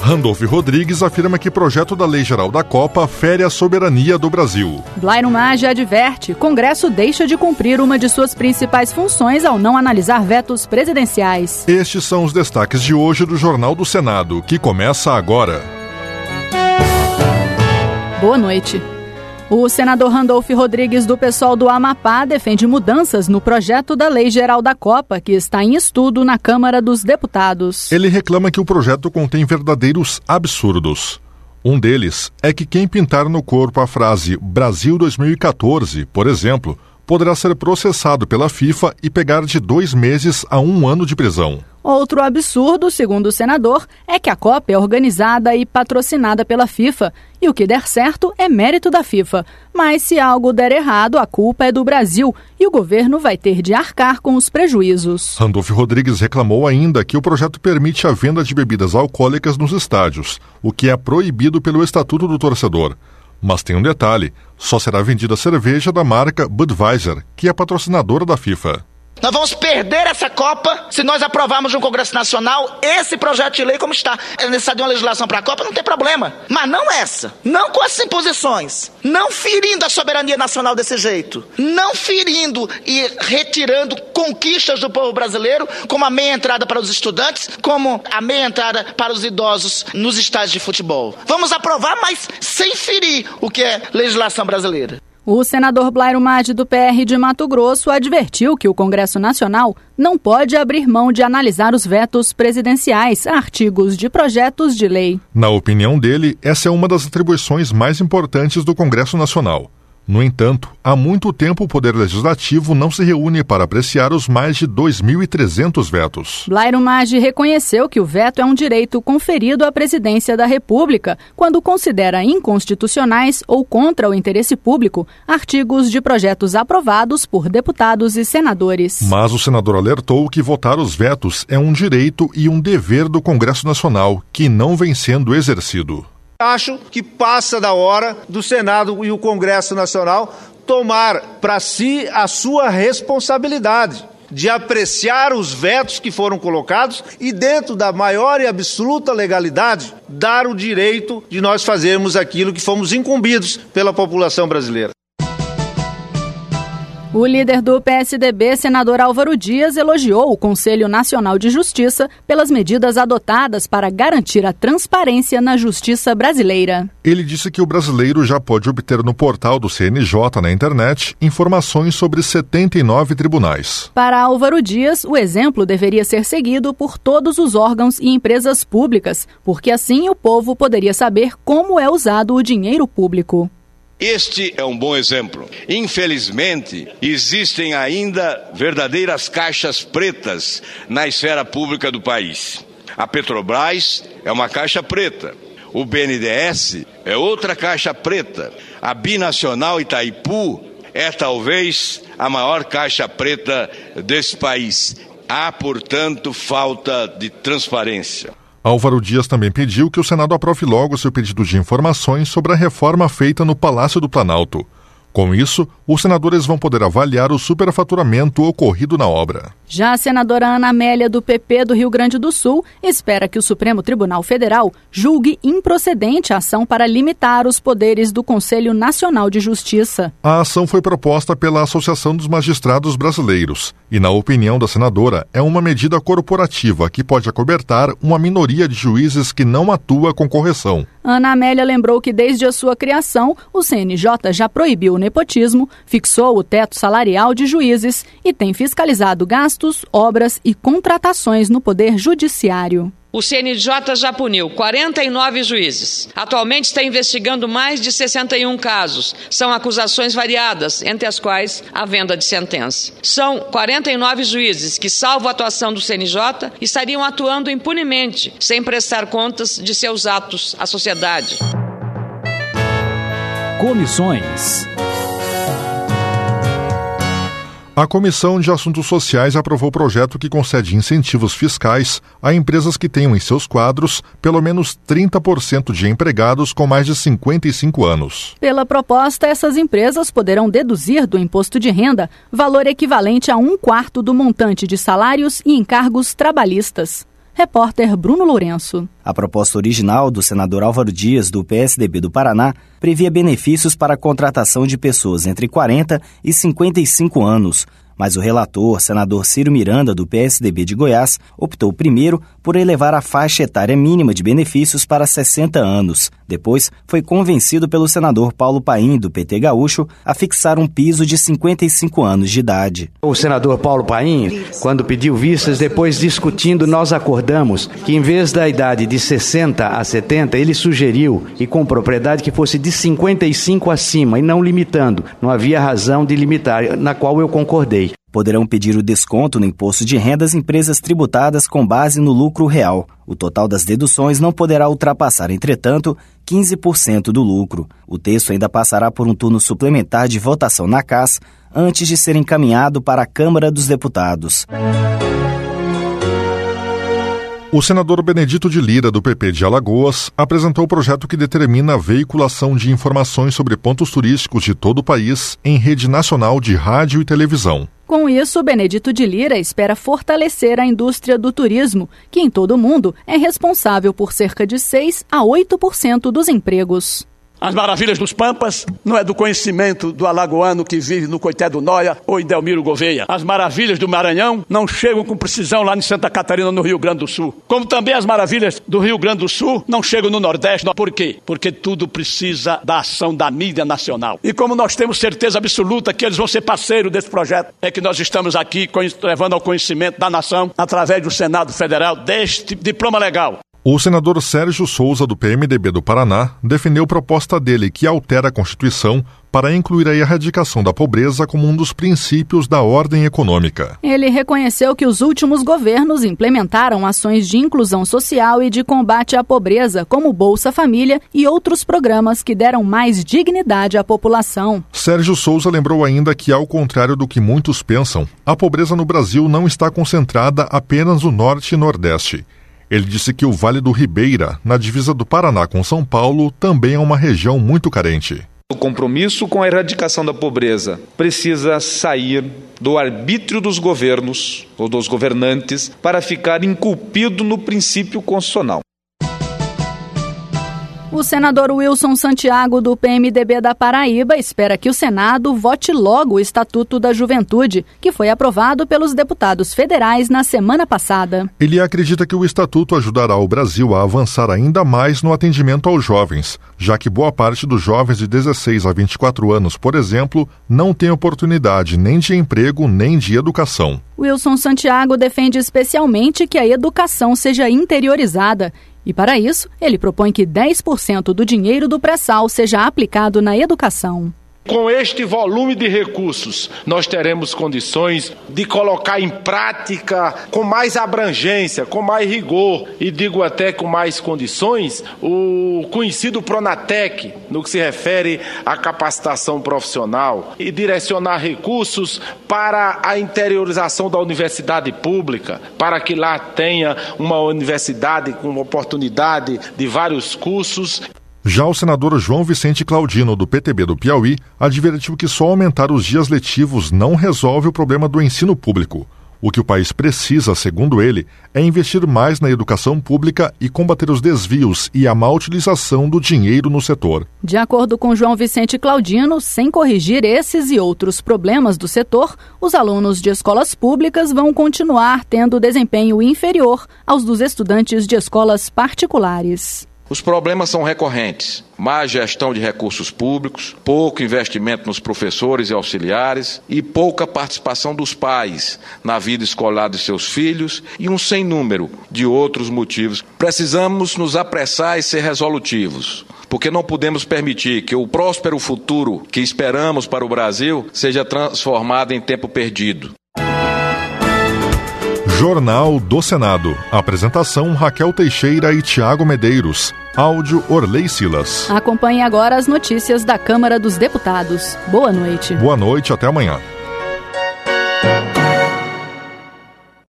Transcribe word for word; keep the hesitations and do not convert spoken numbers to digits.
Randolph Rodrigues afirma que projeto da Lei Geral da Copa fere a soberania do Brasil. Blairo Maggi adverte: Congresso deixa de cumprir uma de suas principais funções ao não analisar vetos presidenciais. Estes são os destaques de hoje do Jornal do Senado, que começa agora. Boa noite. O senador Randolph Rodrigues, do PSOL do Amapá, defende mudanças no projeto da Lei Geral da Copa, que está em estudo na Câmara dos Deputados. Ele reclama que o projeto contém verdadeiros absurdos. Um deles é que quem pintar no corpo a frase Brasil dois mil e quatorze, por exemplo, poderá ser processado pela FIFA e pegar de dois meses a um ano de prisão. Outro absurdo, segundo o senador, é que a Copa é organizada e patrocinada pela FIFA, e o que der certo é mérito da FIFA. Mas se algo der errado, a culpa é do Brasil, e o governo vai ter de arcar com os prejuízos. Randolph Rodrigues reclamou ainda que o projeto permite a venda de bebidas alcoólicas nos estádios, o que é proibido pelo Estatuto do Torcedor. Mas tem um detalhe: só será vendida cerveja da marca Budweiser, que é patrocinadora da FIFA. Nós vamos perder essa Copa se nós aprovarmos no Congresso Nacional esse projeto de lei como está. É necessário uma legislação para a Copa, não tem problema. Mas não essa. Não com essas imposições. Não ferindo a soberania nacional desse jeito. Não ferindo e retirando conquistas do povo brasileiro, como a meia entrada para os estudantes, como a meia entrada para os idosos nos estádios de futebol. Vamos aprovar, mas sem ferir o que é legislação brasileira. O senador Blairo Maggi, do P R de Mato Grosso, advertiu que o Congresso Nacional não pode abrir mão de analisar os vetos presidenciais a artigos de projetos de lei. Na opinião dele, essa é uma das atribuições mais importantes do Congresso Nacional. No entanto, há muito tempo o Poder Legislativo não se reúne para apreciar os mais de dois mil e trezentos vetos. Blairo Maggi reconheceu que o veto é um direito conferido à Presidência da República quando considera inconstitucionais ou contra o interesse público artigos de projetos aprovados por deputados e senadores. Mas o senador alertou que votar os vetos é um direito e um dever do Congresso Nacional, que não vem sendo exercido. Acho que passa da hora do Senado e o Congresso Nacional tomar para si a sua responsabilidade de apreciar os vetos que foram colocados e, dentro da maior e absoluta legalidade, dar o direito de nós fazermos aquilo que fomos incumbidos pela população brasileira. O líder do P S D B, senador Álvaro Dias, elogiou o Conselho Nacional de Justiça pelas medidas adotadas para garantir a transparência na justiça brasileira. Ele disse que o brasileiro já pode obter no portal do C N J na internet informações sobre setenta e nove tribunais. Para Álvaro Dias, o exemplo deveria ser seguido por todos os órgãos e empresas públicas, porque assim o povo poderia saber como é usado o dinheiro público. Este é um bom exemplo. Infelizmente, existem ainda verdadeiras caixas pretas na esfera pública do país. A Petrobras é uma caixa preta. O B N D E S é outra caixa preta. A Binacional Itaipu é talvez a maior caixa preta desse país. Há, portanto, falta de transparência. Álvaro Dias também pediu que o Senado aprove logo seu pedido de informações sobre a reforma feita no Palácio do Planalto. Com isso, os senadores vão poder avaliar o superfaturamento ocorrido na obra. Já a senadora Ana Amélia, do P P do Rio Grande do Sul, espera que o Supremo Tribunal Federal julgue improcedente a ação para limitar os poderes do Conselho Nacional de Justiça. A ação foi proposta pela Associação dos Magistrados Brasileiros e, na opinião da senadora, é uma medida corporativa que pode acobertar uma minoria de juízes que não atua com correção. Ana Amélia lembrou que desde a sua criação, o C N J já proibiu o nepotismo, fixou o teto salarial de juízes e tem fiscalizado gastos, obras e contratações no Poder Judiciário. O C N J já puniu quarenta e nove juízes. Atualmente está investigando mais de sessenta e um casos. São acusações variadas, entre as quais a venda de sentença. São quarenta e nove juízes que, salvo a atuação do C N J, estariam atuando impunemente, sem prestar contas de seus atos à sociedade. Comissões. A Comissão de Assuntos Sociais aprovou o projeto que concede incentivos fiscais a empresas que tenham em seus quadros pelo menos trinta por cento de empregados com mais de cinquenta e cinco anos. Pela proposta, essas empresas poderão deduzir do imposto de renda valor equivalente a um quarto do montante de salários e encargos trabalhistas. Repórter Bruno Lourenço. A proposta original do senador Álvaro Dias, do P S D B do Paraná, previa benefícios para a contratação de pessoas entre quarenta e cinquenta e cinco anos. Mas o relator, senador Ciro Miranda, do P S D B de Goiás, optou primeiro por elevar a faixa etária mínima de benefícios para sessenta anos. Depois, foi convencido pelo senador Paulo Paim, do P T Gaúcho, a fixar um piso de cinquenta e cinco anos de idade. O senador Paulo Paim, quando pediu vistas, depois discutindo, nós acordamos que em vez da idade de sessenta a setenta, ele sugeriu, e com propriedade, que fosse de cinquenta e cinco acima, e não limitando. Não havia razão de limitar, na qual eu concordei. Poderão pedir o desconto no imposto de renda às empresas tributadas com base no lucro real. O total das deduções não poderá ultrapassar, entretanto, quinze por cento do lucro. O texto ainda passará por um turno suplementar de votação na C A S antes de ser encaminhado para a Câmara dos Deputados. O senador Benedito de Lira, do P P de Alagoas, apresentou o projeto que determina a veiculação de informações sobre pontos turísticos de todo o país em rede nacional de rádio e televisão. Com isso, Benedito de Lira espera fortalecer a indústria do turismo, que em todo o mundo é responsável por cerca de seis a oito por cento dos empregos. As maravilhas dos Pampas não é do conhecimento do alagoano que vive no Coité do Noia ou em Delmiro Gouveia. As maravilhas do Maranhão não chegam com precisão lá em Santa Catarina, no Rio Grande do Sul. Como também as maravilhas do Rio Grande do Sul não chegam no Nordeste. Por quê? Porque tudo precisa da ação da mídia nacional. E como nós temos certeza absoluta que eles vão ser parceiros desse projeto, é que nós estamos aqui levando ao conhecimento da nação, através do Senado Federal, deste diploma legal. O senador Sérgio Souza, do P M D B do Paraná, defendeu proposta dele que altera a Constituição para incluir a erradicação da pobreza como um dos princípios da ordem econômica. Ele reconheceu que os últimos governos implementaram ações de inclusão social e de combate à pobreza, como Bolsa Família e outros programas que deram mais dignidade à população. Sérgio Souza lembrou ainda que, ao contrário do que muitos pensam, a pobreza no Brasil não está concentrada apenas no Norte e Nordeste. Ele disse que o Vale do Ribeira, na divisa do Paraná com São Paulo, também é uma região muito carente. O compromisso com a erradicação da pobreza precisa sair do arbítrio dos governos ou dos governantes para ficar incumbido no princípio constitucional. O senador Wilson Santiago, do P M D B da Paraíba, espera que o Senado vote logo o Estatuto da Juventude, que foi aprovado pelos deputados federais na semana passada. Ele acredita que o Estatuto ajudará o Brasil a avançar ainda mais no atendimento aos jovens, já que boa parte dos jovens de dezesseis a vinte e quatro anos, por exemplo, não tem oportunidade nem de emprego nem de educação. Wilson Santiago defende especialmente que a educação seja interiorizada. E, para isso, ele propõe que dez por cento do dinheiro do pré-sal seja aplicado na educação. Com este volume de recursos, nós teremos condições de colocar em prática com mais abrangência, com mais rigor e digo até com mais condições, o conhecido Pronatec, no que se refere à capacitação profissional, e direcionar recursos para a interiorização da universidade pública, para que lá tenha uma universidade com oportunidade de vários cursos. Já o senador João Vicente Claudino, do P T B do Piauí, advertiu que só aumentar os dias letivos não resolve o problema do ensino público. O que o país precisa, segundo ele, é investir mais na educação pública e combater os desvios e a má utilização do dinheiro no setor. De acordo com João Vicente Claudino, sem corrigir esses e outros problemas do setor, os alunos de escolas públicas vão continuar tendo desempenho inferior aos dos estudantes de escolas particulares. Os problemas são recorrentes: má gestão de recursos públicos, pouco investimento nos professores e auxiliares e pouca participação dos pais na vida escolar de seus filhos e um sem número de outros motivos. Precisamos nos apressar e ser resolutivos, porque não podemos permitir que o próspero futuro que esperamos para o Brasil seja transformado em tempo perdido. Jornal do Senado. Apresentação: Raquel Teixeira e Tiago Medeiros. Áudio: Orley Silas. Acompanhe agora as notícias da Câmara dos Deputados. Boa noite. Boa noite, até amanhã.